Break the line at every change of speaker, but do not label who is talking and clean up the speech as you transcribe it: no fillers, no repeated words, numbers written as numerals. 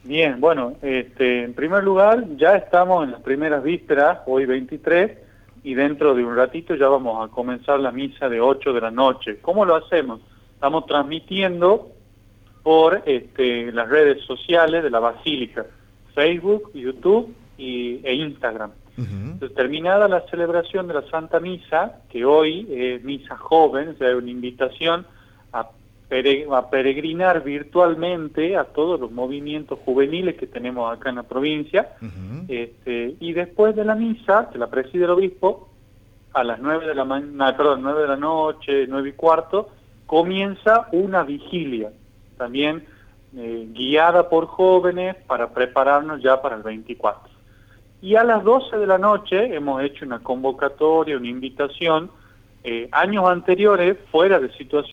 Bien, bueno, en primer lugar, ya estamos en las primeras vísperas, hoy 23, y dentro de un ratito ya vamos a comenzar la misa de 8 de la noche. ¿Cómo lo hacemos? Estamos transmitiendo por las redes sociales de la Basílica, Facebook, YouTube e Instagram.
Ujú.
Entonces, terminada la celebración de la Santa Misa, que hoy es misa joven, o sea, es una invitación a, a peregrinar virtualmente a todos los movimientos juveniles que tenemos acá en la provincia,
Ujú.
y después de la misa, que la preside el obispo, a las 9 de la mañana, perdón, 9 de la noche, 9:15, comienza una vigilia, también guiada por jóvenes para prepararnos ya para el 24. Y a las 12 de la noche hemos hecho una convocatoria, una invitación, años anteriores, fuera de situación